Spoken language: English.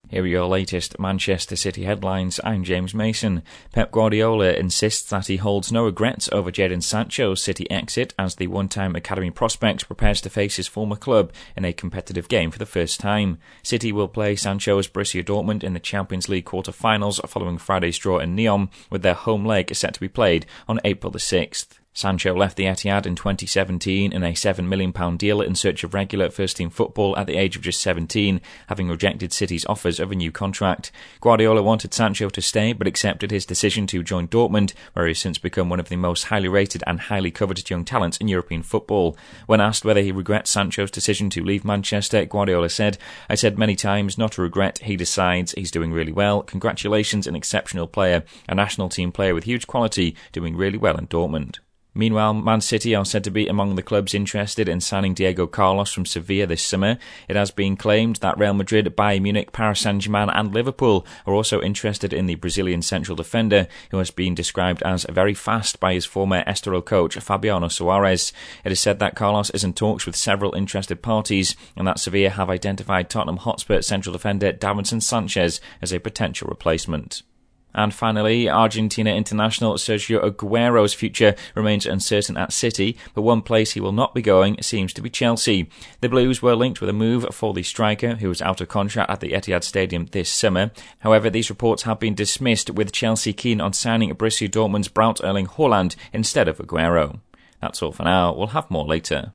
Here are your latest Manchester City headlines. I'm James Mason. Pep Guardiola insists that he holds no regrets over Jadon Sancho's City exit as the one-time academy prospect prepares to face his former club in a competitive game for the first time. City will play Sancho's Borussia Dortmund in the Champions League quarter-finals following Friday's draw in Nyon, with their home leg set to be played on April the 6th. Sancho left the Etihad in 2017 in a £7 million deal in search of regular first-team football at the age of just 17, having rejected City's offers of a new contract. Guardiola wanted Sancho to stay, but accepted his decision to join Dortmund, where he has since become one of the most highly rated and highly coveted young talents in European football. When asked whether he regrets Sancho's decision to leave Manchester, Guardiola said, "I said many times, not a regret, he decides, he's doing really well. Congratulations, an exceptional player, a national team player with huge quality, doing really well in Dortmund." Meanwhile, Man City are said to be among the clubs interested in signing Diego Carlos from Sevilla this summer. It has been claimed that Real Madrid, Bayern Munich, Paris Saint-Germain and Liverpool are also interested in the Brazilian central defender, who has been described as very fast by his former Estoril coach Fabiano Soares. It is said that Carlos is in talks with several interested parties and that Sevilla have identified Tottenham Hotspur central defender Davinson Sanchez as a potential replacement. And finally, Argentina international Sergio Aguero's future remains uncertain at City, but one place he will not be going seems to be Chelsea. The Blues were linked with a move for the striker, who was out of contract at the Etihad Stadium this summer. However, these reports have been dismissed, with Chelsea keen on signing Borussia Dortmund's Braut Erling Haaland instead of Aguero. That's all for now. We'll have more later.